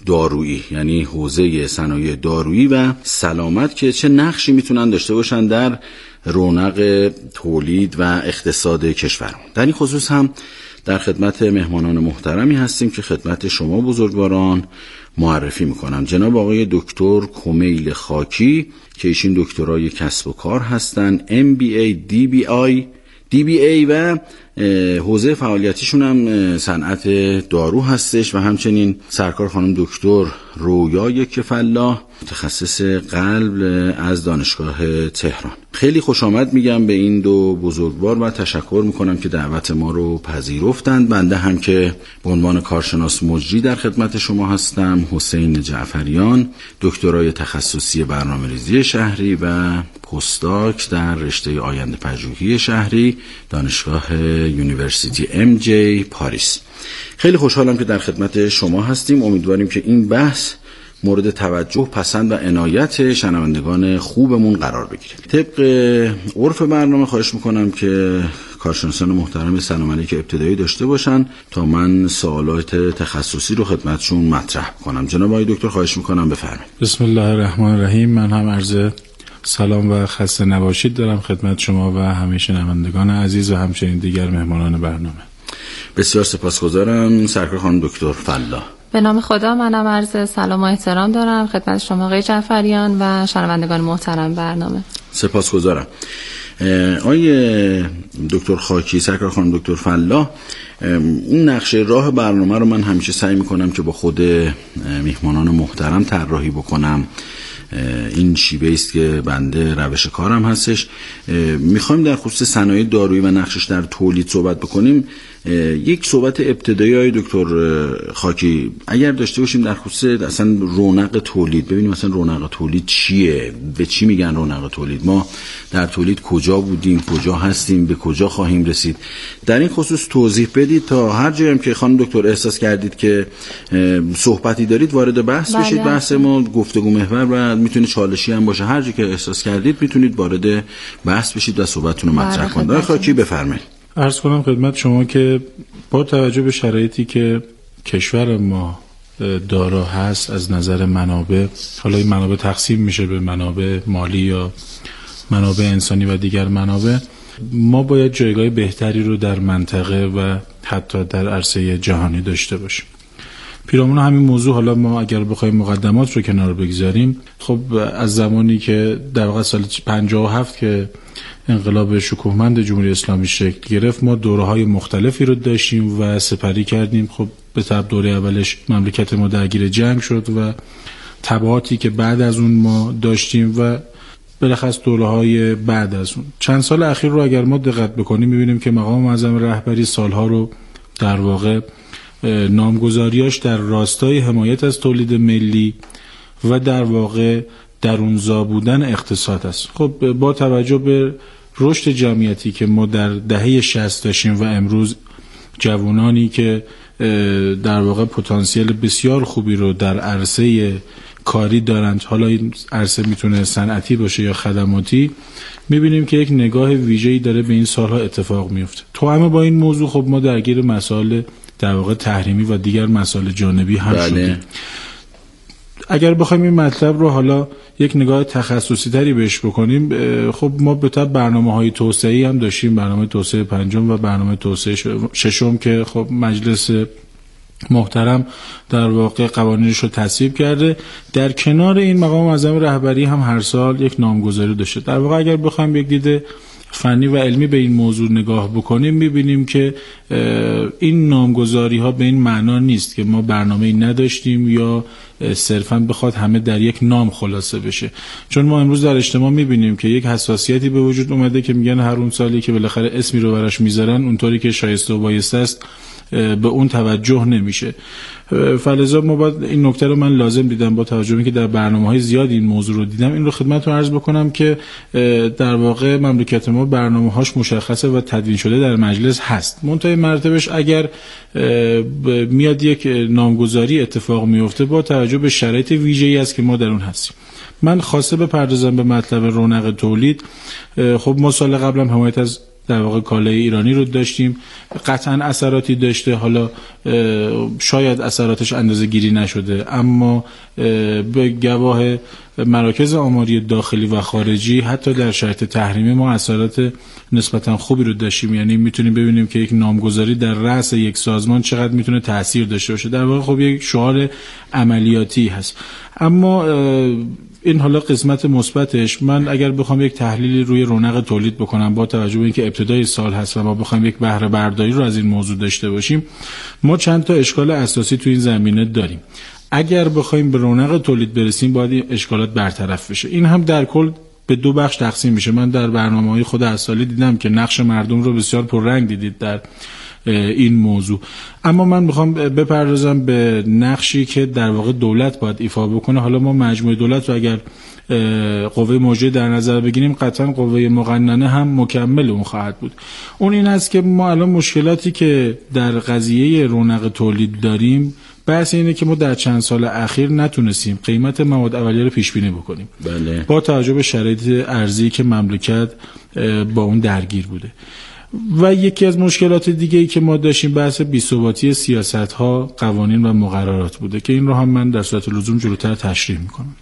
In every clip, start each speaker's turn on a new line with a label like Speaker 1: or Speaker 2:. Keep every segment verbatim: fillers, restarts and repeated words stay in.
Speaker 1: دارویی، یعنی حوزه صنایع دارویی و سلامت که چه نقشی میتونن داشته باشن در رونق تولید و اقتصاد کشور. در این خصوص هم در خدمت مهمانان محترمی هستیم که خدمت شما بزرگواران معرفی میکنم. جناب آقای دکتر کمیل خاکی که ایشون دکترای کسب و کار هستن، ام بی ای دی بی آی دی بی ای و حوزه فعالیتیشون هم صنعت دارو هستش و همچنین سرکار خانم دکتر رویای کفالله متخصص قلب از دانشگاه تهران. خیلی خوش آمد میگم به این دو بزرگوار و تشکر میکنم که دعوت ما رو پذیرفتند. بنده هم که به عنوان کارشناس مجری در خدمت شما هستم، حسین جعفریان، دکترای تخصصی برنامه‌ریزی شهری و پستاک در رشته آینده پژوهی شهری دانشگاه یونیورسیتی ام جی پاریس. خیلی خوشحالم که در خدمت شما هستیم. امیدواریم که این بحث مورد توجه، پسند و عنایت شنوندگان خوبمون قرار بگیره. طبق عرف برنامه خواهش میکنم که کارشناسان محترم سلام علیک ابتدایی داشته باشن تا من سوالات تخصصی رو خدمتشون مطرح کنم. جناب آقای دکتر خواهش میکنم بفرمایید.
Speaker 2: بسم الله الرحمن الرحیم. من هم عرض سلام و خسته نباشید دارم خدمت شما و همه شنوندگان عزیز و همچنین دیگر مهمانان برنامه.
Speaker 1: بسیار سپاسگزارم. سرکار خانم دکتر فلاح.
Speaker 3: به نام خدا منم عرض سلام و احترام دارم خدمت شما آقای جعفریان و شنوندگان محترم برنامه.
Speaker 1: سپاسگزارم. آقای دکتر خاکی، سرکار خانم دکتر فلاح، این نقشه راه برنامه رو من همیشه سعی میکنم که با خود میهمانان محترم طراحی بکنم. این شیوه است که بنده روش کارم هستش. میخوایم در خصوص صنایع دارویی و نقشش در تولید صحبت بکنیم. یک صحبت ابتدایی های دکتر خاکی اگر داشته باشیم در خصوص اصلا رونق تولید، ببینیم مثلا رونق تولید چیه، به چی میگن رونق تولید، ما در تولید کجا بودیم، کجا هستیم، به کجا خواهیم رسید، در این خصوص توضیح بدید تا هر جایی هم که خانم دکتر احساس کردید که صحبتی دارید وارد بحث بشید. بله. بحث ما گفتگو محور و میتونه چالشی هم باشه. هر جایی که احساس کردید میتونید وارد بحث بشید و صحبتتون رو مطرح کنید. آقای خاکی بفرمایید.
Speaker 2: عرض کنم خدمت شما که با توجه به شرایطی که کشور ما دارا هست از نظر منابع، حالا این منابع تقسیم میشه به منابع مالی یا منابع انسانی و دیگر منابع، ما باید جایگاه بهتری رو در منطقه و حتی در عرصه جهانی داشته باشیم. پیرامون همین موضوع حالا ما اگر بخوایم مقدمات رو کنار بگذاریم، خب از زمانی که در واقع سال پنجاه و هفت که انقلاب شکوهمند جمهوری اسلامی شکل گرفت، ما دوره‌های مختلفی رو داشتیم و سپری کردیم. خب به طب دوره اولش مملکت ما درگیر جنگ شد و تبعاتی که بعد از اون ما داشتیم و بالاخص دوره‌های بعد از اون. چند سال اخیر رو اگر ما دقت بکنیم می‌بینیم که مقام معظم رهبری سالها رو در واقع نامگذاریاش در راستای حمایت از تولید ملی و در واقع درونزا بودن اقتصاد است. خب با توجه به رشد جمعیتی که ما در دهه شصت داشتیم و امروز جوانانی که در واقع پتانسیل بسیار خوبی رو در عرصه کاری دارند، حالا این عرصه میتونه صنعتی باشه یا خدماتی، میبینیم که یک نگاه ویژه‌ای داره به این سالها اتفاق میفته. تو همه با این موضوع خب ما درگیر مسائل در واقع تحریمی و دیگر مسائل جانبی هم بله. شدیم. اگر بخوایم این مطلب رو حالا یک نگاه تخصصی تری بهش بکنیم، خب ما به طب برنامه‌های توسعه‌ای هم داشتیم، برنامه توسعه پنجم و برنامه توسعه ششم که خب مجلس محترم در واقع قوانینش رو تصویب کرده. در کنار این مقام معظم رهبری هم هر سال یک نامگذاری داشته. در واقع اگر بخوایم یک دید فنی و علمی به این موضوع نگاه بکنیم میبینیم که این نامگذاری ها به این معنا نیست که ما برنامه‌ای نداشتیم یا صرفاً بخواد همه در یک نام خلاصه بشه، چون ما امروز در اجتماع میبینیم که یک حساسیتی به وجود اومده که میگن هر اون سالی که بالاخره اسمی رو براش میذارن اونطوری که شایسته و بایسته است به اون توجه نمیشه. فلذا ما باید این نکته رو من لازم دیدم با توجه به که در برنامه‌های زیادی این موضوع رو دیدم، این رو خدمتتون عرض بکنم که در واقع مملکت ما برنامه‌هاش مشخصه و تدوین شده در مجلس هست. منتهی مرتبهش اگر میاد یک نامگذاری اتفاق میفته با توجه به شرایط ویژه‌ای است که ما در اون هستیم. من خواسته بپردازم به مطلب رونق تولید. خب ما سال قبلم حمایت از در واقع کالای ایرانی رو داشتیم، قطعا اثراتی داشته، حالا شاید اثراتش اندازه گیری نشده، اما به گواه مراکز آماری داخلی و خارجی حتی در شرایط تحریمی ما اثرات نسبتا خوبی رو داشتیم. یعنی میتونیم ببینیم که یک نامگذاری در رأس یک سازمان چقدر میتونه تاثیر داشته باشه. در واقع خب یک شعار عملیاتی هست. اما این حالا قسمت مثبتش، من اگر بخوام یک تحلیلی روی رونق تولید بکنم با توجه به اینکه ابتدای سال هست و ما بخوایم یک بهره برداری رو از این موضوع داشته باشیم، ما چند تا اشکال اساسی تو این زمینه داریم. اگر بخوایم به رونق تولید برسیم باید این اشکالات برطرف بشه. این هم در کل به دو بخش تقسیم میشه. من در برنامه‌های خود از سالی دیدم که نقش مردم رو بسیار پررنگ دیدید در این موضوع، اما من میخوام بپردازم به نقشی که در واقع دولت باید ایفا بکنه. حالا ما مجموعه دولت رو اگر قوه موجه در نظر بگیریم، قطعا قوه مقننه هم مکمل اون خواهد بود. اون این است که ما الان مشکلاتی که در قضیه رونق تولید داریم، بحث اینه که ما در چند سال اخیر نتونستیم قیمت مواد اولیه رو پیش بینی بکنیم.
Speaker 1: بله.
Speaker 2: با توجه به شرایط ارزی که مملکت با اون درگیر بوده. و یکی از مشکلات دیگه‌ای که ما داشتیم بحث بی‌ثباتی سیاست‌ها، قوانین و مقررات بوده که این رو هم من در صورت لزوم جلوتر تشریح می‌کنم.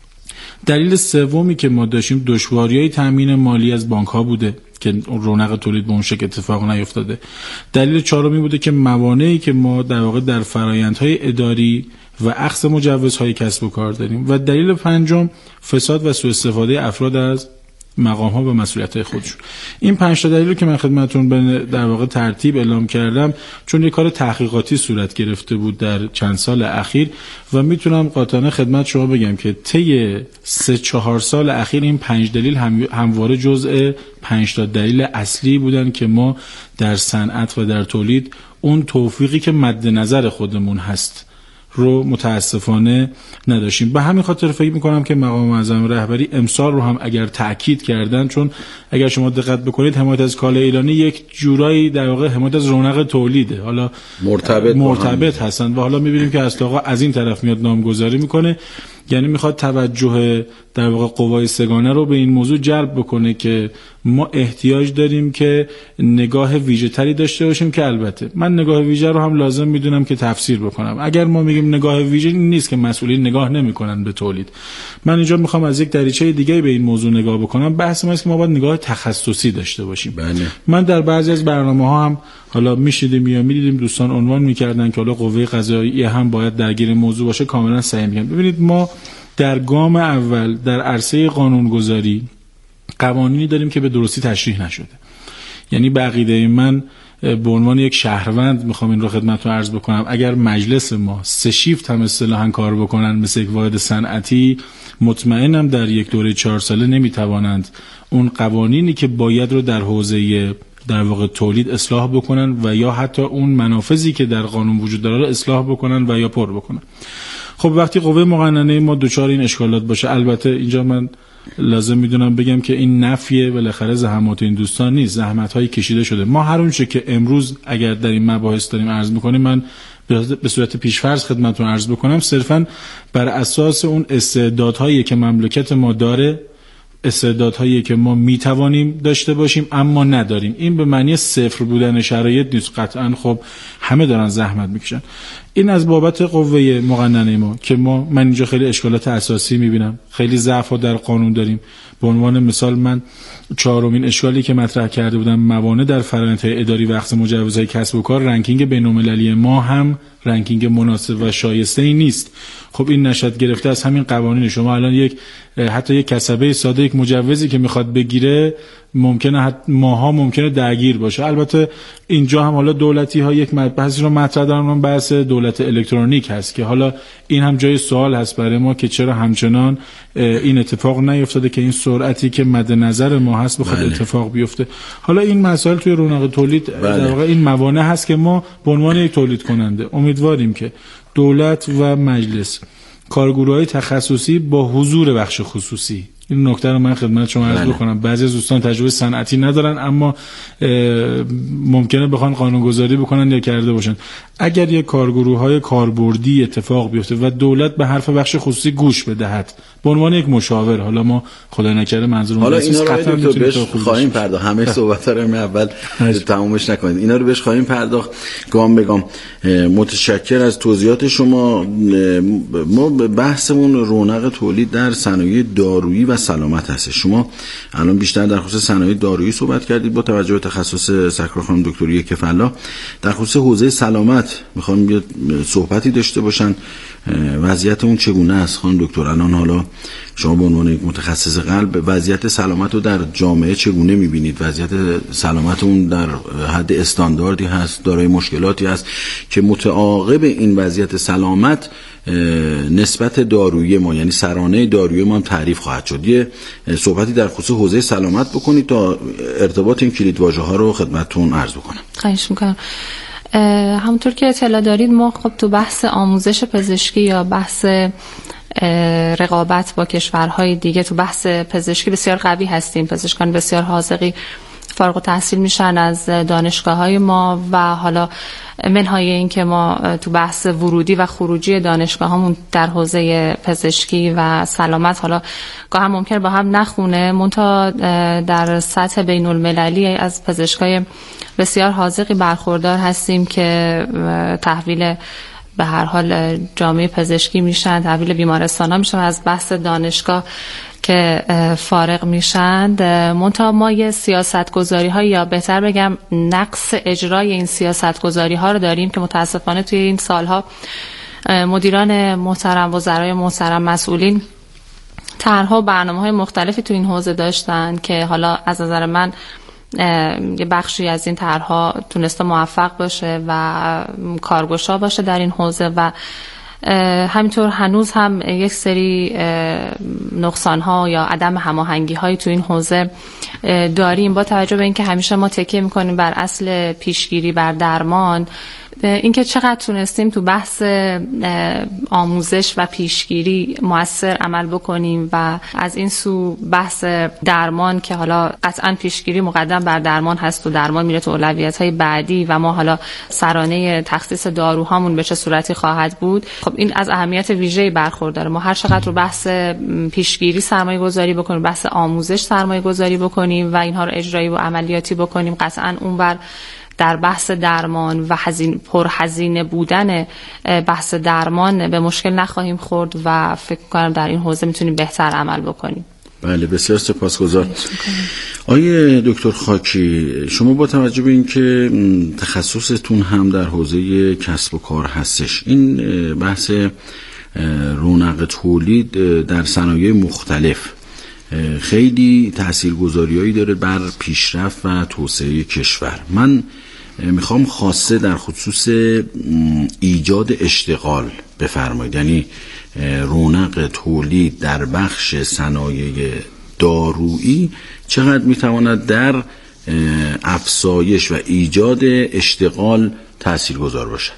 Speaker 2: دلیل سومی که ما داشتیم دشواری‌های تامین مالی از بانک‌ها بوده که رونق تولید به اون شکل اتفاق نیفتاده. دلیل چهارمی بوده که موانعی که ما در واقع در فرآیندهای اداری و اخذ مجوزهای کسب و کار داریم. و دلیل پنجم فساد و سوء استفاده افراد از مقام ها و مسئولیت خودشون. این پنج تا دلیل که من خدمتتون در واقع ترتیب اعلام کردم چون یک کار تحقیقاتی صورت گرفته بود در چند سال اخیر و میتونم قاطعانه خدمت شما بگم که طی سه چهار سال اخیر این پنج دلیل هم همواره جزء پنج تا دلیل اصلی بودن که ما در صنعت و در تولید اون توفیقی که مد نظر خودمون هست رو متاسفانه نداشتیم. به همین خاطر فکر میکنم که مقام معظم رهبری امسال رو هم اگر تأکید کردن، چون اگر شما دقت بکنید حمایت از کالای ایرانی یک جورایی در واقع حمایت از رونق تولیده، حالا
Speaker 1: مرتبط
Speaker 2: مرتبط هستن و حالا میبینیم که اصل آقا از این طرف میاد نامگذاری میکنه، یعنی میخواد توجه در واقع قوای سگانه رو به این موضوع جلب بکنه که ما احتیاج داریم که نگاه ویژه تری داشته باشیم که البته من نگاه ویژه رو هم لازم میدونم که تفسیر بکنم. اگر ما میگیم نگاه ویژه نیست که مسئولین نگاه نمیکنن به تولید، من اینجا میخوام از یک دریچه دیگه به این موضوع نگاه بکنم. بحث ما است که ما باید نگاه تخصصی داشته باشیم.
Speaker 1: بله.
Speaker 2: من در بعضی از برنامه‌ها هم حالا میشیدیم یا میدیدیم دوستان عنوان میکردن که حالا قوه قضاییه هم باید درگیر موضوع باشه. کاملا صحیح میگن. ببینید ما در گام اول در عرصه قانونگذاری قوانینی داریم که به درستی تشریح نشده. یعنی به عقیده من به عنوان یک شهروند میخوام این رو خدمتتون عرض بکنم، اگر مجلس ما سه شیفت هم اصطلاحاً کار بکنن مثل یک واحد صنعتی، مطمئنم در یک دوره چهار ساله نمیتوانند اون قوانینی که باید رو در حوزه در واقع تولید اصلاح بکنن و یا حتی اون منافذی که در قانون وجود داره اصلاح بکنن و یا پر بکنن. خب وقتی قوه مقننه ما دوچار این اشکالات باشه، البته اینجا من لازم میدونم بگم که این نفیه بالاخره زحمات این دوستان نیست، زحمت‌های کشیده شده. ما هر اونچه که امروز اگر در این مباحث داریم عرض می‌کنیم، من به صورت پیش‌فرض خدمتتون عرض بکنم، صرفاً بر اساس اون استعدادهایی که مملکت ما داره، استعدادهایی که ما میتوانیم داشته باشیم اما نداریم. این به معنی صفر بودن شرایط نیست، قطعاً خب همه دارن زحمت میکشن. این از بابت قوه مقننه ما که ما من اینجا خیلی اشکالات اساسی میبینم، خیلی ضعف‌ها در قانون داریم. به عنوان مثال من چهارمین اشکالی که مطرح کرده بودم، موانع در فرآیندهای اداری و اخذ مجوزهای کسب و کار، رنکینگ بین‌المللی ما هم رنکینگ مناسب و شایسته‌ای نیست. خب این نشأت گرفته از همین قوانین. شما الان یک حتی یک کسبه ساده یک مجوزی که میخواد بگیره ممکنه ماها ممکنه درگیر باشه. البته اینجا هم حالا دولتی ها یک بحثی رو مطرح دارن، اون بحث دولت الکترونیک هست که حالا این هم جای سوال هست برای ما که چرا همچنان این اتفاق نیفتاده که این سرعتی که مد نظر ما هست بخواد بله. اتفاق بیفته. حالا این مسائل توی رونق تولید بله. در واقع این موانع هست که ما به عنوان یک تولید کننده امیدواریم که دولت و مجلس، کارگروهای تخصصی با حضور بخش خصوصی، این نکته رو من خدمت شما عرض بکنم. بعضی از دوستان تجربه صنعتی ندارن اما ممکنه بخوان قانونگذاری بکنن یا کرده باشن. اگر یک کارگروه‌های کاربردی اتفاق بیفته و دولت به حرف بخش خصوصی گوش بدهد به عنوان یک مشاور، حالا ما خدا نکرده منظورمون
Speaker 1: حالا اینا رو دکتر بهش خواهیم پرداخت، همه صحبت‌ها رو اول تمومش نکنید، اینا رو بهش خواهیم پرداخت گام به گام. متشکر از توضیحات شما. ما بحثمون رونق تولید در صنایع دارویی و سلامت هست. شما الان بیشتر در خصوص صنایع دارویی صحبت کردید با توجه به تخصص سرکار خانم دکتر یکفلا. در خصوص حوزه سلامت میخوام یه صحبتی داشته باشن. وضعیت اون چگونه است خانم دکتر؟ الان حالا شما به عنوان یک متخصص قلب وضعیت سلامت رو در جامعه چگونه میبینید؟ وضعیت سلامت اون در حد استانداردی هست، دارای مشکلاتی هست که متعاقب این وضعیت سلامت نسبت دارویی ما یعنی سرانه دارویی ما هم تعریف خواهد شد؟ یه صحبتی در خصوص حوزه سلامت بکنید تا ارتباط این کلیدواژه ها رو خدمتتون عرض بکنم.
Speaker 3: خواهش میکنم. همونطور که اطلاع دارید ما خب تو بحث آموزش پزشکی یا بحث رقابت با کشورهای دیگه تو بحث پزشکی بسیار قوی هستیم. پزشکان بسیار حاذقی فارغ التحصیل میشن از دانشگاه‌های ما و حالا منهای این که ما تو بحث ورودی و خروجی دانشگاه‌هامون در حوزه پزشکی و سلامت حالا گاه هم ممکن با هم نخونه، منتها در سطح بین المللی از پزشکای بسیار حاذقی برخوردار هستیم که تحویل به هر حال جامعه پزشکی میشن، تحویل بیمارستان ها میشن، از بحث دانشگاه که فارغ میشند. منتها ما یه سیاست گذاری ها یا بهتر بگم نقص اجرای این سیاست گذاری ها رو داریم که متاسفانه توی این سالها مدیران محترم، وزرای محترم، مسئولین طرح‌ها و برنامه‌های مختلفی تو این حوزه داشتن که حالا از نظر من یه بخشی از این طرح‌ها تونسته موفق باشه و کارگشا باشه در این حوزه و همینطور هنوز هم یک سری نقصان‌ها یا عدم هماهنگی‌های تو این حوزه داریم. با توجه به اینکه همیشه ما تکیه می‌کنیم بر اصل پیشگیری، بر درمان، اینکه چقدر تونستیم تو بحث آموزش و پیشگیری مؤثر عمل بکنیم و از این سو بحث درمان که حالا قطعا پیشگیری مقدم بر درمان هست و درمان میره تو اولویت‌های بعدی و ما حالا سرانه تخصیص داروهامون به چه صورتی خواهد بود، خب این از اهمیت ویژه‌ای برخورداره. ما هر چقدر رو بحث پیشگیری سرمایه گذاری بکنیم، بحث آموزش سرمایه گذاری بکنیم و اینها رو اجرایی و عملیاتی بکنیم، قطعا اونور در بحث درمان و هزینه پرهزینه بودن بحث درمان به مشکل نخواهیم خورد و فکر کنم در این حوزه میتونیم بهتر عمل بکنیم.
Speaker 1: بله، بسیار سپاسگزار. آیه دکتر خاکی، شما با توجه به اینکه تخصصتون هم در حوزه کسب و کار هستش، این بحث رونق تولید در صنایع مختلف خیلی تاثیرگذاریایی داره بر پیشرفت و توسعه کشور. من میخوام خاصه در خصوص ایجاد اشتغال بفرمایید، یعنی رونق تولید در بخش صنایع دارویی چقدر میتواند در افزایش و ایجاد اشتغال تاثیرگذار باشد؟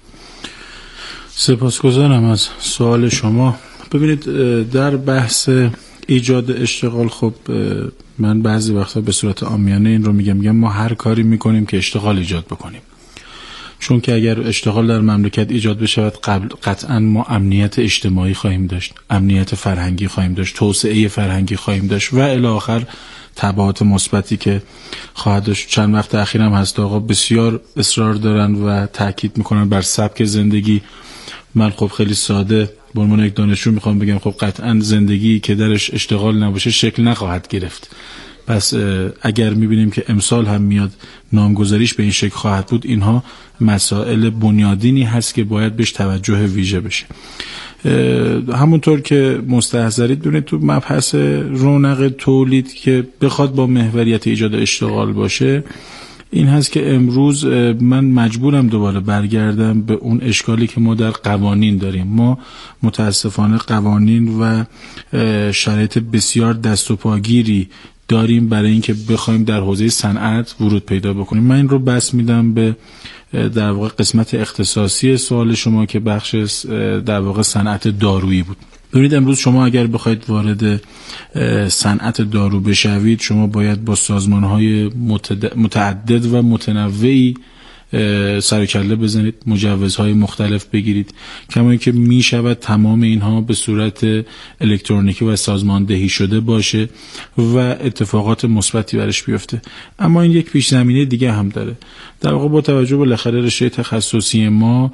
Speaker 2: سپاسگزارم از سوال شما. ببینید در بحث ایجاد اشتغال، خب من بعضی وقتا به صورت عامیانه این رو میگم میگم ما هر کاری میکنیم که اشتغال ایجاد بکنیم، چون که اگر اشتغال در مملکت ایجاد بشود قبل قطعا ما امنیت اجتماعی خواهیم داشت، امنیت فرهنگی خواهیم داشت، توسعه فرهنگی خواهیم داشت و الی آخر تبعات مثبتی که خواهد داشت. چند وقت اخیرم هست آقا بسیار اصرار دارن و تاکید میکنن بر سبک زندگی. من خب خیلی ساده به عنوان یک دانشجو میخوام بگم خب قطعا زندگی که درش اشتغال نباشه شکل نخواهد گرفت. پس اگر میبینیم که امسال هم میاد نامگذاریش به این شکل خواهد بود، اینها مسائل بنیادینی هست که باید بهش توجه ویژه بشه. همونطور که مستحضرید دونید تو مبحث رونق تولید که بخواد با محوریت ایجاد اشتغال باشه، این هست که امروز من مجبورم دوباره برگردم به اون اشکالی که ما در قوانین داریم. ما متاسفانه قوانین و شرایط بسیار دست و پاگیری داریم برای اینکه بخوایم در حوزه صنعت ورود پیدا بکنیم. من این رو بس میدم به در واقع قسمت اختصاصی سوال شما که بخش در واقع صنعت دارویی بود. ببینید امروز شما اگر بخواید وارد صنعت دارو بشوید، شما باید با سازمان‌های متعدد و متنوعی سر و کله بزنید، مجوزهای مختلف بگیرید، کما اینکه می شود تمام اینها به صورت الکترونیکی و سازماندهی شده باشه و اتفاقات مثبتی برش بیفته. اما این یک پیش زمینه دیگه هم داره. در واقع با توجه به بالاخره رشته تخصصی ما،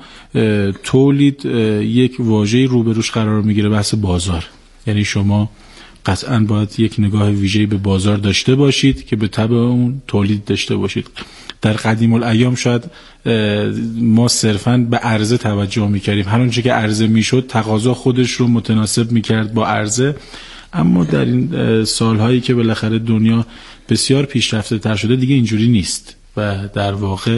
Speaker 2: تولید یک واژه روبروش قرار میگیره، بحث بازار. یعنی شما قطعاً باید یک نگاه ویژه‌ای به بازار داشته باشید که به تبع اون تولید داشته باشید. در قدیم الایام شاید ما صرفاً به عرضه توجه می‌کردیم، هر اونچه که عرضه میشد تقاضا خودش رو متناسب می‌کرد با عرضه. اما در این سال‌هایی که بالاخره دنیا بسیار پیشرفته تر شده دیگه اینجوری نیست و در واقع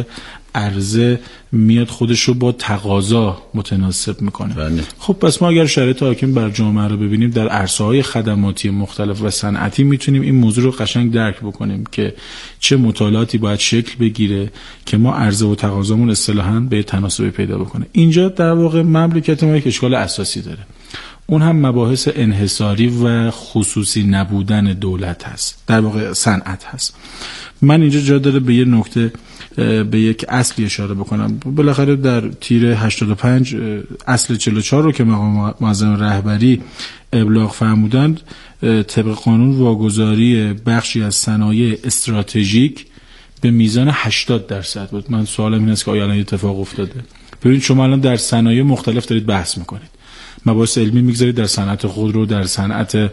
Speaker 2: عرضه میاد خودش رو با تقاضا متناسب میکنه. بله. خب پس ما اگر شرایط حاکم بر جامعه رو ببینیم در عرصه‌های خدماتی مختلف و صنعتی، میتونیم این موضوع رو قشنگ درک بکنیم که چه مطالعاتی باید شکل بگیره که ما عرضه و تقاضامون اصطلاحاً به تناسب پیدا بکنه. اینجا در واقع مملکت ما یک اشکال اساسی داره، اون هم مباحث انحصاری و خصوصی نبودن دولت هست، در واقع صنعت هست. من اینجا جا داره به یه نکته، به یک اصلی اشاره بکنم. بالاخره در تیر هشتاد و پنج اصل چهل و چهار رو که مقام معظم رهبری ابلاغ فرمودند، طبق قانون واگذاری بخشی از صنایع استراتژیک به میزان هشتاد درصد بود. من سوالم این است که آیا الان اتفاق افتاده؟ ببینید شما الان در صنایع مختلف دارید بحث میکنید، مباحث علمی میگذارید در صنعت خودرو، در صنعت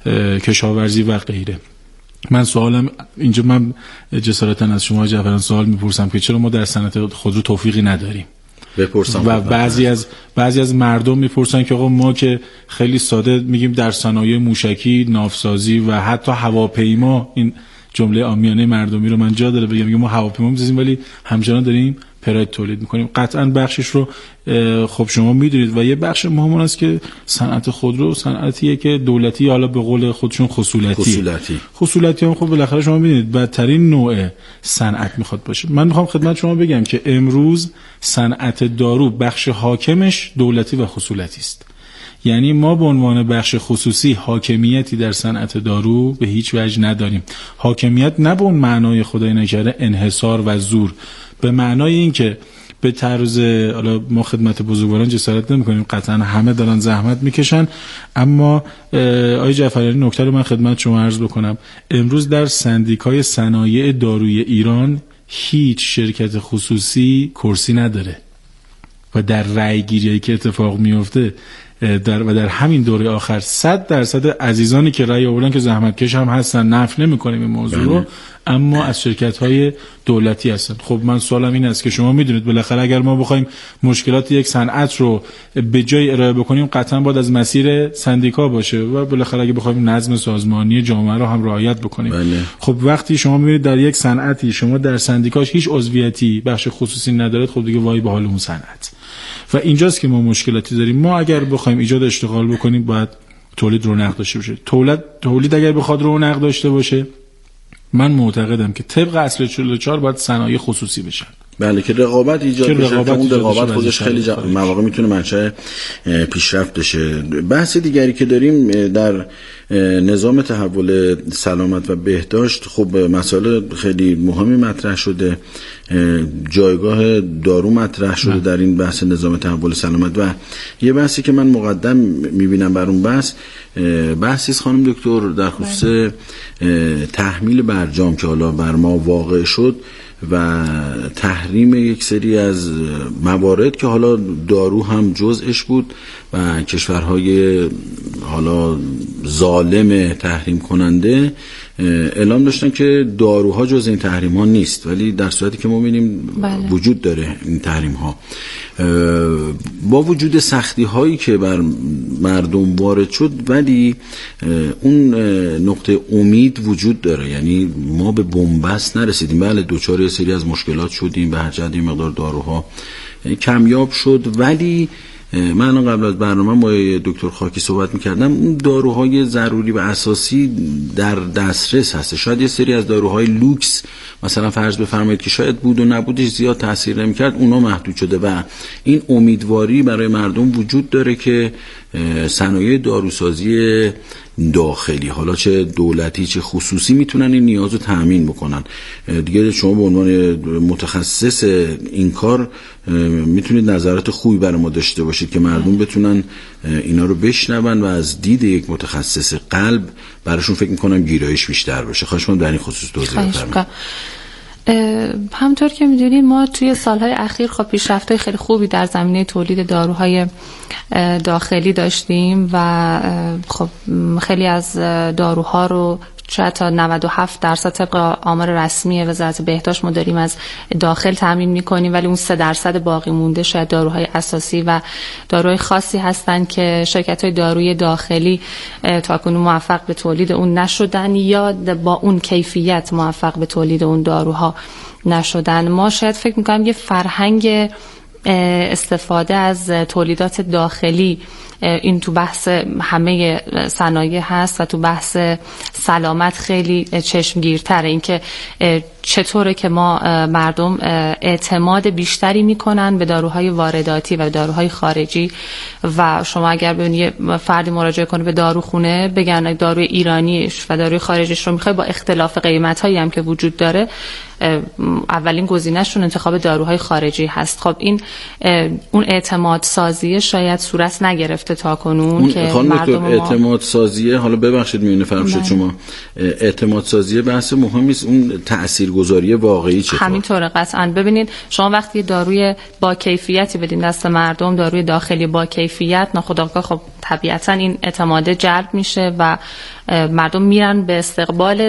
Speaker 2: کشاورزی و غیره. من سوالم اینجا، من جسارتاً از شما جعفران سوال میپرسم که چرا ما در صنعت خودرو توفیقی نداریم؟
Speaker 1: بپرسم.
Speaker 2: و بعضی از بعضی از مردم میپرسن که آقا ما که خیلی ساده میگیم در صنایع موشکی، ناوسازی و حتی هواپیما، این جمله عامیانه مردمی رو من جا داره بگم، میگم ما هواپیما می‌سازیم ولی همچنان داریم پراید تولید میکنیم. قطعاً بخشش رو خب شما میدونید و یه بخش مهم است که صنعت خودرو صنعتیه که دولتی، حالا به قول خودشون خصولتی
Speaker 1: خصولتی
Speaker 2: خصولتی هم خب بالاخره شما میدونید بدترین نوع صنعت میخواد باشه. من میخوام خدمت شما بگم که امروز صنعت دارو بخش حاکمش دولتی و خصولتی است. یعنی ما به عنوان بخش خصوصی حاکمیتی در صنعت دارو به هیچ وجه نداریم. حاکمیت نه به اون معنای خدای نکرده انحصار و زور، به معنای این که به طرز، حالا ما خدمت بزرگواران جسارت نمی‌کنیم، قطعا همه دارن زحمت میکشن، اما آقای جعفری نکته رو من خدمت شما عرض بکنم. امروز در سندیکای صنایع دارویی ایران هیچ شرکت خصوصی کرسی نداره و در رأی گیری که اتفاق میفته در و در همین دوره آخر صد درصد عزیزانی که رأی آوردن که زحمتکش هم هستن، نفی نمی‌کنیم این موضوع رو، اما از شرکت‌های دولتی هستن. خب من سوالم این است که شما میدونید بالاخره اگر ما بخوایم مشکلات یک صنعت رو به جای ارائه بکنیم، قطعاً باید از مسیر سندیکا باشه و بالاخره اگه بخوایم نظم سازمانی جامعه رو هم رعایت بکنیم. بله. خب وقتی شما میبینید در یک صنعتی شما در سندیکاش هیچ عضویتی بخش خصوصی ندارد، خب دیگه وای به حال اون صنعت. و اینجاست که ما مشکلاتی داریم. ما اگر بخوایم ایجاد اشتغال بکنیم باید تولید رونق داشته باشه. تولید تولید اگر بخواد رونق داشته باشه، من معتقدم که طبق اصل چهل و چهار باید صنایع خصوصی بشن.
Speaker 1: بله که رقابت ایجاد بشه،
Speaker 2: رقابت
Speaker 1: که اون رقابت
Speaker 2: خودش
Speaker 1: خیلی جا... مواقع میتونه منشأ پیشرفت بشه. بحث دیگری که داریم در نظام تحول سلامت و بهداشت، خب مسائل خیلی مهمی مطرح شده، جایگاه دارو مطرح شده در این بحث نظام تحول سلامت و یه بحثی که من مقدم میبینم بر اون بحث، بحثی است خانم دکتر در خصوص تحمیل برجام که حالا بر ما واقع شد و تحریم یک سری از موارد که حالا دارو هم جزءش بود و کشورهای حالا ظالم تحریم کننده اعلام داشتن که داروها جزء این تحریم ها نیست، ولی در صورتی که ما می‌بینیم بله. وجود داره این تحریم ها. با وجود سختی هایی که بر مردم وارد شد، ولی اون نقطه امید وجود داره. یعنی ما به بنبست نرسیدیم. بله دوچار یه سری از مشکلات شدیم، به هر جهت مقدار داروها کمیاب شد، ولی من قبل از برنامه با دکتر خاکی صحبت می‌کردم، اون داروهای ضروری و اساسی در دسترس هست. شاید یه سری از داروهای لوکس مثلا فرض بفرمایید که شاید بود و نبودش زیاد تاثیر نمی‌کرد، اونا محدود شده و این امیدواری برای مردم وجود داره که صنایع داروسازی داخلی، حالا چه دولتی چه خصوصی، میتونن این نیاز رو تأمین بکنن. دیگه شما به عنوان متخصص این کار میتونید نظرات خوبی برای ما داشته باشید که مردم بتونن اینا رو بشنون و از دید یک متخصص قلب براشون فکر میکنم گیرایش بیشتر بشه. خواهش می‌کنم در این خصوص توضیح بفرمایید.
Speaker 3: همونطور که میدونید ما توی سالهای اخیر خب پیشرفت‌های خیلی خوبی در زمینه تولید داروهای داخلی داشتیم و خب خیلی از داروها رو شاید تا نود و هفت درصد طبق آمار رسمی وزارت بهداشت ما داریم از داخل تامین میکنیم، ولی اون سه درصد باقی مونده شاید داروهای اساسی و داروهای خاصی هستن که شرکت‌های دارویی داخلی تاکنون موفق به تولید اون نشدن یا با اون کیفیت موفق به تولید اون داروها نشدن. ما شاید فکر میکنم یه فرهنگ استفاده از تولیدات داخلی این تو بحث همه صنایع هست و تو بحث سلامت خیلی چشمگیرتره. این که چطوره که ما مردم اعتماد بیشتری میکنن به داروهای وارداتی و داروهای خارجی و شما اگر ببینید فردی مراجعه کنه به داروخونه بگن داروی ایرانیش و داروی خارجیش رو میخوای با اختلاف قیمتایی هم که وجود داره اولین گزینه‌شون انتخاب داروهای خارجی هست. خب این اون اعتماد سازی شاید صورت نگرفته تا کنون که مردم ما
Speaker 1: اعتماد سازیه، حالا ببخشید میونه فرام شد شما، اعتماد سازیه بحث مهمی است، اون تاثیرگذاری واقعی چطور؟
Speaker 3: همینطوره قطعاً. ببینید شما وقتی داروی با کیفیتی بدین دست مردم، داروی داخلی با کیفیت، ناخودآگاه خب طبیعتاً این اعتماد جلب میشه و مردم میرن به استقبال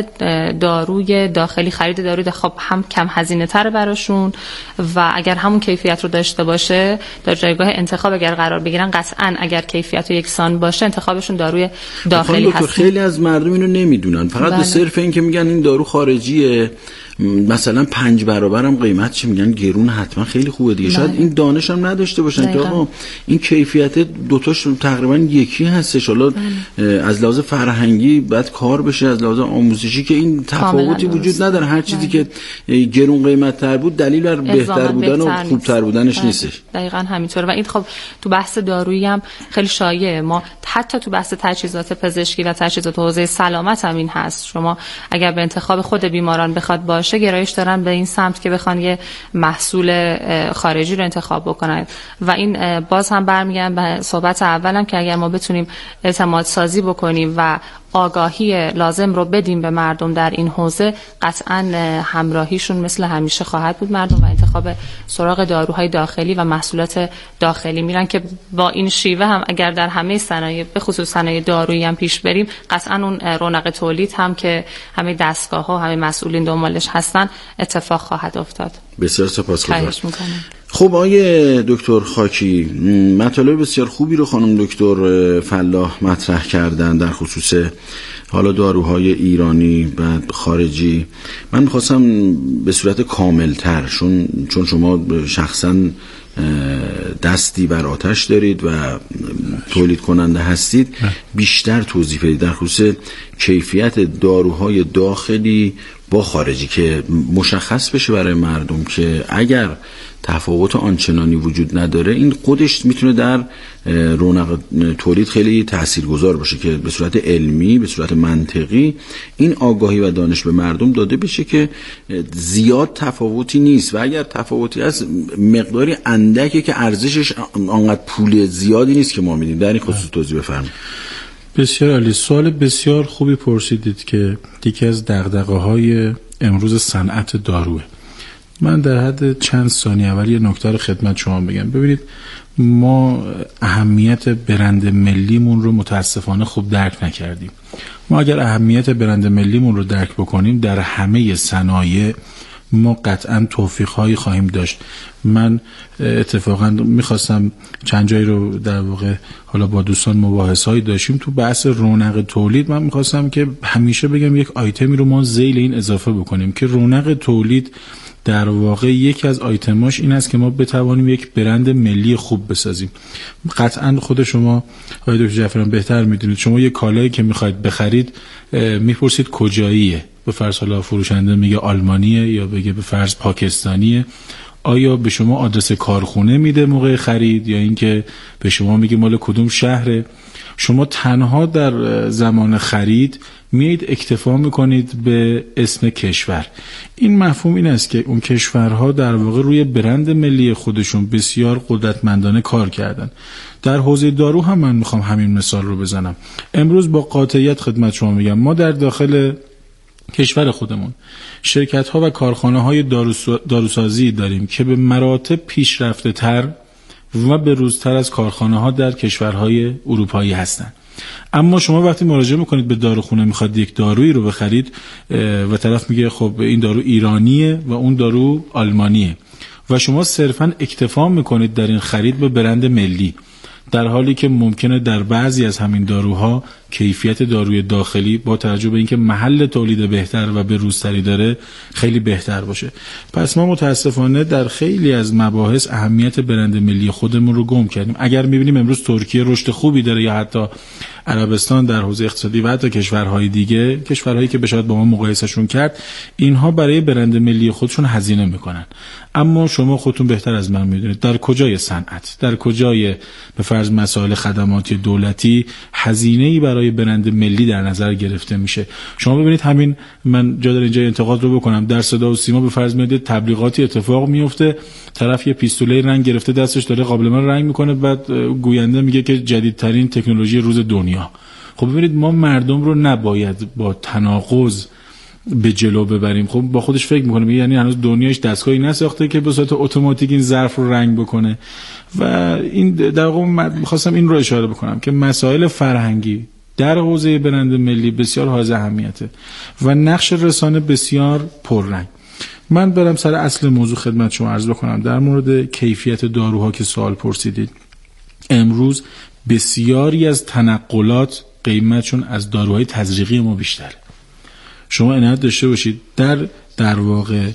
Speaker 3: داروی داخلی، خرید داروی داخلی. خب هم کم هزینه تر براشون و اگر همون کیفیت رو داشته باشه در جایگاه انتخاب اگر قرار بگیرن قطعاً اگر کیفیت یکسان باشه انتخابشون داروی داخلی هست.
Speaker 1: خیلی از مردم اینو نمیدونن، فقط بله. به صرف این که میگن این دارو خارجیه مثلا پنج برابرم قیمتش میگن گرون، حتما خیلی خوبه دیگه. بله. شاید این دانش هم نداشته باشن که آقا این کیفیت دوتاش تقریبا یکی هستش. حالا از لحاظ فرهنگی باید کار بشه، از لحاظ آموزشی که این تفاوتی وجود نداره. هر چیزی بله. که گرون قیمت تر بود دلیل بر بهتر بودن و خوب تر بودنش بله. نیستش.
Speaker 3: دقیقاً همینطوره و این خب تو بحث دارویی هم خیلی شایعه. ما حتی تو بحث تجهیزات پزشکی و تجهیزات حوزه سلامت هم این هست. شما اگر به انتخاب خود بیماران بخواد باشه گرایش دارن به این سمت که بخوان یه محصول خارجی رو انتخاب بکنن و این باز هم برمیگردم به صحبت اولم که اگر ما بتونیم اعتماد سازی بکنیم و آگاهی لازم رو بدیم به مردم در این حوزه قطعاً همراهیشون مثل همیشه خواهد بود مردم و انتخاب سراغ داروهای داخلی و محصولات داخلی میرن که با این شیوه هم اگر در همه صنایع به خصوص صنایع دارویی هم پیش بریم قطعاً اون رونق تولید هم که همه دستگاه‌ها همه مسئولین دنبالش هستن اتفاق خواهد افتاد.
Speaker 1: بسیار سپاسگزارم. خب آقای دکتر خاکی، مطالب بسیار خوبی رو خانم دکتر فلاح مطرح کردن در خصوص حالا داروهای ایرانی و خارجی. من می‌خواستم به صورت کامل‌تر چون چون شما شخصاً دستی بر آتش دارید و تولید کننده هستید بیشتر توضیح بدید در خصوص کیفیت داروهای داخلی با خارجی که مشخص بشه برای مردم که اگر تفاوت آنچنانی وجود نداره این خودش میتونه در رونق تولید خیلی تاثیرگذار باشه که به صورت علمی به صورت منطقی این آگاهی و دانش به مردم داده بشه که زیاد تفاوتی نیست و اگر تفاوتی هست مقداری اندکه که ارزشش آنقدر پول زیادی نیست که ما میدیم. در این خصوص توضیح بفرمایید.
Speaker 2: بسیار عالی، سوال بسیار خوبی پرسیدید که یکی از دغدغه‌های امروز صنعت داروه. من در حد چند ثانیه اول یه نکته رو خدمت شما بگم. ببینید ما اهمیت برند ملیمون رو متاسفانه خوب درک نکردیم. ما اگر اهمیت برند ملیمون رو درک بکنیم در همه صنایع ما قطعا توفیق‌هایی خواهیم داشت. من اتفاقا میخواستم چند جایی رو در واقع حالا با دوستان مباحثه‌ای داشتیم تو بحث رونق تولید. من میخواستم که همیشه بگم یک آیتمی رو ما ذیل این اضافه بکنیم که رونق تولید در واقع یکی از آیتماش این است که ما بتوانیم یک برند ملی خوب بسازیم. قطعا خود شما آقای دکتر جعفریان بهتر میدونید، شما یک کالایی که میخواید بخرید میپرسید کجاییه، به فرض حالا فروشنده میگه آلمانیه یا بگه به فرض پاکستانیه. آیا به شما آدرس کارخونه میده موقع خرید یا اینکه به شما میگه مال کدوم شهره؟ شما تنها در زمان خرید میید اکتفا میکنید به اسم کشور. این مفهوم این است که اون کشورها در واقع روی برند ملی خودشون بسیار قدرتمندانه کار کردن. در حوزه دارو هم من میخوام همین مثال رو بزنم. امروز با قاطعیت خدمت شما میگم ما در داخل کشور خودمون شرکت ها و کارخانه های داروسازی داریم که به مراتب پیشرفته تر و به روزتر از کارخانه ها در کشورهای اروپایی هستند. اما شما وقتی مراجعه میکنید به داروخونه میخواد یک دارویی رو بخرید و طرف میگه خب این دارو ایرانیه و اون دارو آلمانیه و شما صرفاً اکتفا میکنید در این خرید به برند ملی، در حالی که ممکنه در بعضی از همین داروها کیفیت داروی داخلی با توجه به اینکه محل تولید بهتر و به روزتری داره خیلی بهتر باشه. پس ما متاسفانه در خیلی از مباحث اهمیت برند ملی خودمون رو گم کردیم. اگر می‌بینیم امروز ترکیه رشد خوبی داره یا حتی عربستان در حوزه اقتصادی و حتی کشورهای دیگه، کشورهایی که بشه با ما مقایسهشون کرد، اینها برای برند ملی خودشون هزینه میکنن. اما شما خودتون بهتر از من میدونید در کجای صنعت، در کجای به فرض مسائل خدماتی دولتی هزینه‌ای برای برند ملی در نظر گرفته میشه. شما ببینید همین، من جا داره اینجا انتقاد رو بکنم، در صدا و سیما به فرض میاد تبلیغاتی اتفاق میفته، طرف یه پیستوله رنگ گرفته دستش داره قابلمه رنگ میکنه، بعد گوینده میگه که جدیدترین تکنولوژی روز دنیا. خب ببینید ما مردم رو نباید با تناقض به جلو ببریم. خب با خودش فکر میکنه یعنی هنوز دنیاش دستگاهی نساخته که به صورت اتوماتیک این ظرف رو رنگ بکنه. و این در واقع من می‌خواستم این رو اشاره بکنم که مسائل فرهنگی در حوزه برند ملی بسیار حائز اهمیته و نقش رسانه بسیار پررنگ. من برم سر اصل موضوع خدمت شما عرض بکنم در مورد کیفیت داروها که سوال پرسیدید. امروز بسیاری از تنقلات قیمتشون از داروهای تزریقی ما بیشتره. شما عنایت داشته باشید در در واقع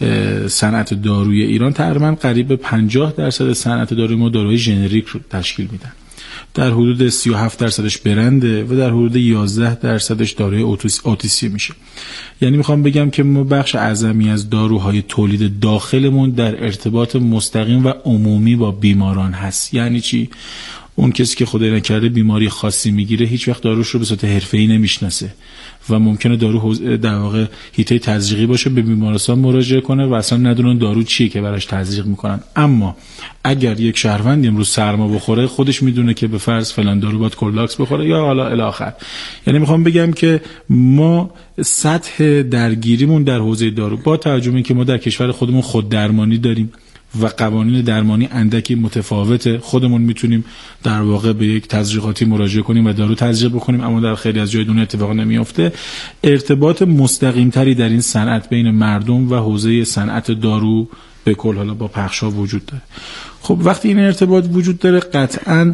Speaker 2: صنعت داروی ایران تقریبا قریب به پنجاه درصد صنعت داروی ما داروهای ژنریک رو تشکیل میدن. در حدود سی و هفت درصدش برنده و در حدود یازده درصدش داروی اوتیسی میشه. یعنی میخوام بگم که ما بخش اعظمی از داروهای تولید داخلمون در ارتباط مستقیم و عمومی با بیماران هست. یعنی چی؟ اون کسی که خدای نکرده بیماری خاصی میگیره هیچ وقت داروش رو به صورت حرفه‌ای نمیشناسه و ممکنه دارو در واقع هیته تزریقی باشه، به بیمارستان مراجعه کنه و اصلا ندونن دارو چیه که براش تزریق میکنن. اما اگر یک شهروند امروز سرما بخوره خودش میدونه که به فرض فلان دارو باید کورلاکس بخوره یا حالا الی آخر. یعنی میخوام بگم که ما سطح درگیریمون در حوزه دارو با توجه به اینکه ما در کشور خودمون خود درمانی داریم و قوانین درمانی اندکی متفاوته، خودمون میتونیم در واقع به یک تزریقاتی مراجعه کنیم و دارو تزریق بکنیم، اما در خیلی از جای دنیا اتفاق نمیافته. ارتباط مستقیم تری در این صنعت بین مردم و حوزه صنعت دارو به کل حالا با پخش‌ها وجود داره. خب وقتی این ارتباط وجود داره قطعاً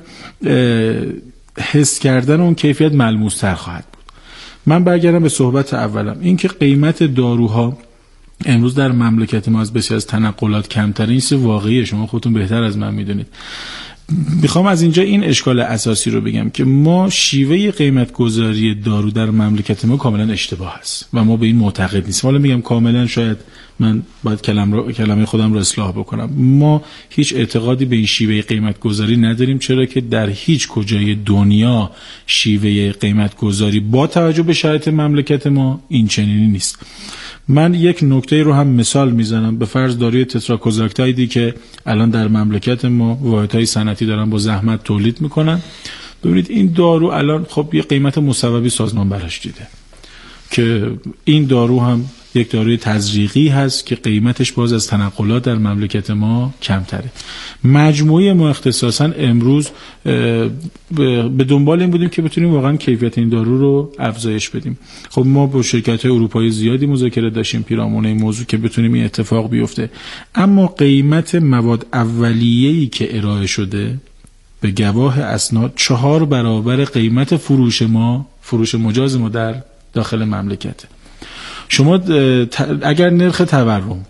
Speaker 2: حس کردن اون کیفیت ملموس‌تر خواهد بود. من برگردم به صحبت اولم، این که قیمت داروها امروز در مملکت ما از بسیار از تنقلات کمتر، این چیز واقعیه، شما خودتون بهتر از من میدونید. میخوام از اینجا این اشکال اساسی رو بگم که ما شیوه قیمت گذاری دارو در مملکت ما کاملا اشتباه است و ما به این معتقد نیستیم. حالا میگم کاملا، شاید من باید کلم رو کلمه خودم رو اصلاح بکنم. ما هیچ اعتقادی به این شیوه قیمت گذاری نداریم، چرا که در هیچ کجای دنیا شیوه قیمت گذاری با توجه به شرایط مملکت ما این چنینی نیست. من یک نکته رو هم مثال میزنم. به فرض داروی تتراکوزاکتایدی که الان در مملکت ما واحدهای صنعتی دارن با زحمت تولید میکنن، ببینید این دارو الان خب یه قیمت مصوبی سازمان براش دیده که این دارو هم یک داروی تزریقی هست که قیمتش باز از تنقلات در مملکت ما کمتره. مجموعه ما اختصاصا امروز به دنبال این بودیم که بتونیم واقعا کیفیت این دارو رو افزایش بدیم. خب ما با شرکت‌های اروپایی زیادی مذاکره داشتیم پیرامون این موضوع که بتونیم این اتفاق بیفته، اما قیمت مواد اولیه‌ای که ارائه شده به گواه اسناد چهار برابر قیمت فروش ما، فروش مجاز ما در داخل مملکت. شما اگر نرخ تورم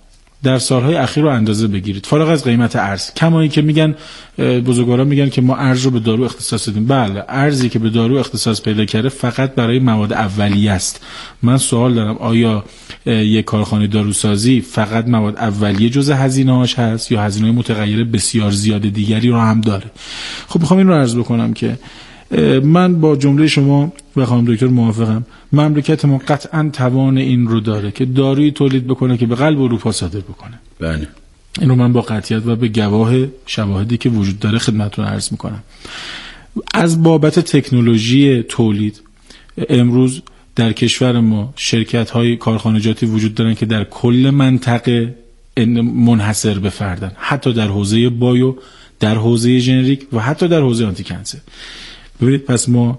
Speaker 2: در سالهای اخیر رو اندازه بگیرید، فارغ از قیمت ارز. کمایی که میگن بزرگوارا میگن که ما ارز رو به دارو اختصاص دادیم، بله ارزی که به دارو اختصاص پیدا کرده فقط برای مواد اولیه است. من سوال دارم آیا یک کارخانه داروسازی فقط مواد اولیه جزء هزینه‌هاش هست یا هزینه‌های متغیر بسیار زیاد دیگری رو هم داره؟ خب میخوام این رو عرض بکنم که من با جمله شما و خانم دکتر موافقم. مملکت ما قطعاً توان این رو داره که دارویی تولید بکنه که به قلب اروپا صادر بکنه.
Speaker 1: بله.
Speaker 2: این رو من با قطعیت و به گواه شواهدی که وجود داره خدمتتون عرض میکنم. از بابت تکنولوژی تولید امروز در کشور ما شرکت‌های کارخانجاتی وجود دارن که در کل منطقه منحصر به فردن، حتی در حوزه بایو، در حوزه ژنریک و حتی در حوزه آنتی کنسر. ببینید پس ما